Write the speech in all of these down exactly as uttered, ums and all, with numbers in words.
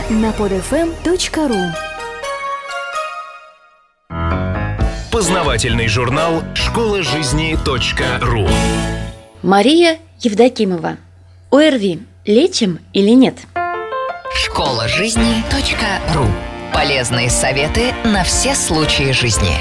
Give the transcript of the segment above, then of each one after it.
на под эф эм точка ру. Познавательный журнал школа жизни точка ру. Мария Евдокимова. ОРВИ лечим или нет? школа жизни точка ру. Полезные советы на все случаи жизни.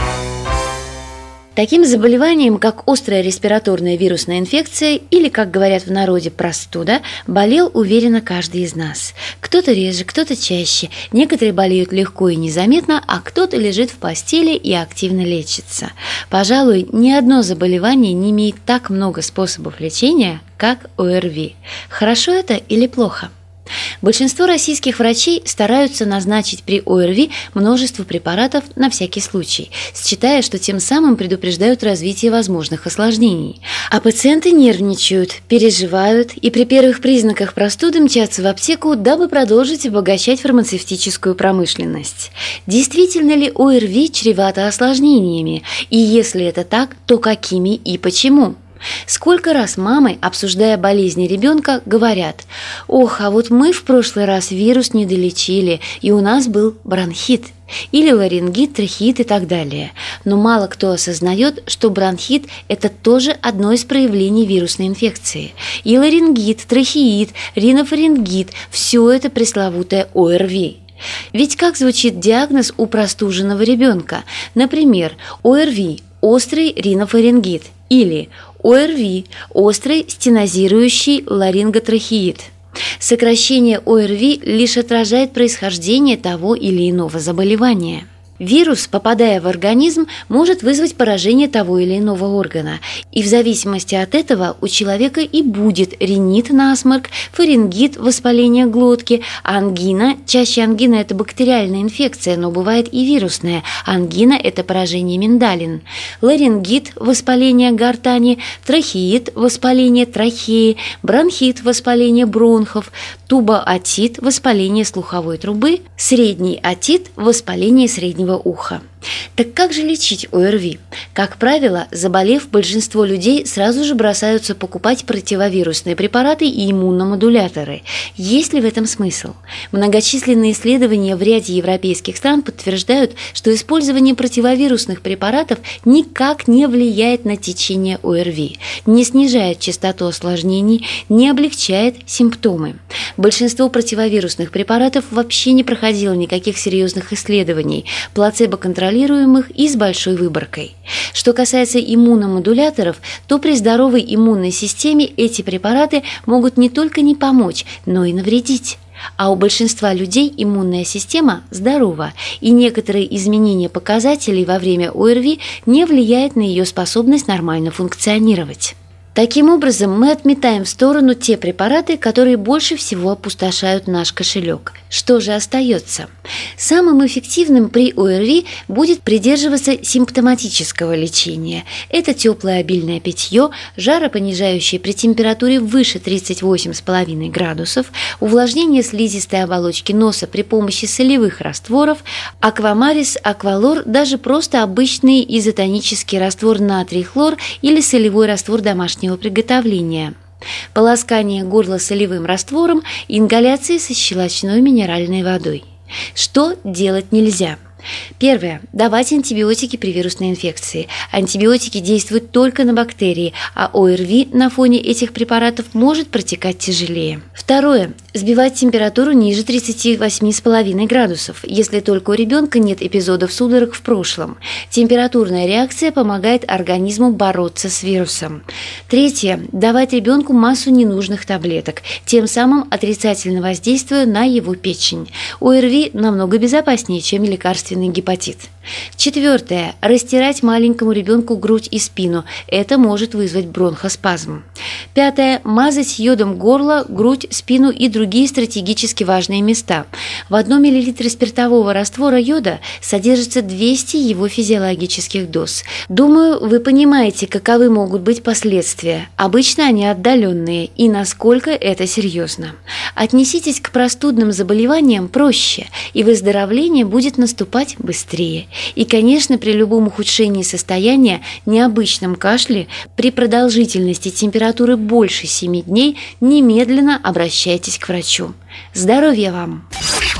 Таким заболеванием, как острая респираторная вирусная инфекция или, как говорят в народе, простуда, болел уверенно каждый из нас. Кто-то реже, кто-то чаще, некоторые болеют легко и незаметно, а кто-то лежит в постели и активно лечится. Пожалуй, ни одно заболевание не имеет так много способов лечения, как ОРВИ. Хорошо это или плохо? Большинство российских врачей стараются назначить при ОРВИ множество препаратов на всякий случай, считая, что тем самым предупреждают развитие возможных осложнений. А пациенты нервничают, переживают и при первых признаках простуды мчатся в аптеку, дабы продолжить обогащать фармацевтическую промышленность. Действительно ли ОРВИ чревато осложнениями? И если это так, то какими и почему? Сколько раз мамы, обсуждая болезни ребенка, говорят: «Ох, а вот мы в прошлый раз вирус не долечили, и у нас был бронхит». Или ларингит, трахеит и так далее. Но мало кто осознает, что бронхит – это тоже одно из проявлений вирусной инфекции. И ларингит, трахеит, ринофарингит – все это пресловутое ОРВИ. Ведь как звучит диагноз у простуженного ребенка? Например, ОРВИ – острый ринофарингит или ОРВИ – острый стенозирующий ларинготрахеит. Сокращение ОРВИ лишь отражает происхождение того или иного заболевания. Вирус, попадая в организм, может вызвать поражение того или иного органа, и в зависимости от этого у человека и будет ринит, насморк, фарингит, воспаление глотки, ангина. Чаще ангина – это бактериальная инфекция, но бывает и вирусная. Ангина – это поражение миндалин. Ларингит – воспаление гортани, трахеит – воспаление трахеи, бронхит – воспаление бронхов, тубоотит – воспаление слуховой трубы, средний отит – воспаление среднего уха. Так как же лечить ОРВИ? Как правило, заболев, большинство людей сразу же бросаются покупать противовирусные препараты и иммуномодуляторы. Есть ли в этом смысл? Многочисленные исследования в ряде европейских стран подтверждают, что использование противовирусных препаратов никак не влияет на течение ОРВИ, не снижает частоту осложнений, не облегчает симптомы. Большинство противовирусных препаратов вообще не проходило никаких серьезных исследований, плацебо-контролируемых и с большой выборкой. Что касается иммуномодуляторов, то при здоровой иммунной системе эти препараты могут не только не помочь, но и навредить. А у большинства людей иммунная система здорова, и некоторые изменения показателей во время ОРВИ не влияют на ее способность нормально функционировать. Таким образом, мы отметаем в сторону те препараты, которые больше всего опустошают наш кошелек. Что же остается? Самым эффективным при ОРВИ будет придерживаться симптоматического лечения. Это теплое обильное питье, жаропонижающее при температуре выше тридцать восемь и пять градусов, увлажнение слизистой оболочки носа при помощи солевых растворов, аквамарис, аквалор, даже просто обычный изотонический раствор натрий-хлор или солевой раствор домашнего приготовления, полоскание горла солевым раствором, ингаляции со щелочной минеральной водой. Что делать нельзя? Первое. Давать антибиотики при вирусной инфекции. Антибиотики действуют только на бактерии, а ОРВИ на фоне этих препаратов может протекать тяжелее. Второе. Сбивать температуру ниже тридцати восьми и пяти градусов, если только у ребенка нет эпизодов судорог в прошлом. Температурная реакция помогает организму бороться с вирусом. Третье. Давать ребенку массу ненужных таблеток, тем самым отрицательно воздействуя на его печень. ОРВИ намного безопаснее, чем лекарственный гепатит. Четвертое. Растирать маленькому ребенку грудь и спину. Это может вызвать бронхоспазм. Пятое. Мазать йодом горло, грудь, спину и другие стратегически важные места. В одном миллилитре спиртового раствора йода содержится двести его физиологических доз. Думаю, вы понимаете, каковы могут быть последствия. Обычно они отдаленные, и насколько это серьезно. Отнеситесь к простудным заболеваниям проще, и выздоровление будет наступать быстрее. И, конечно, при любом ухудшении состояния, необычном кашле, при продолжительности температуры больше семи дней, немедленно обращайтесь к врачу. Здоровья вам!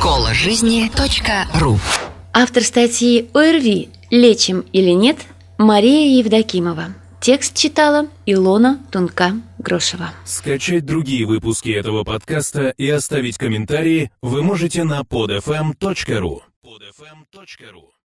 школа жизни точка ру. Автор статьи ОРВИ «Лечим или нет» Мария Евдокимова. Текст читала Илона Тунка-Грошева. Скачать другие выпуски этого подкаста и оставить комментарии вы можете на под эф эм точка ру. под эф эм точка ру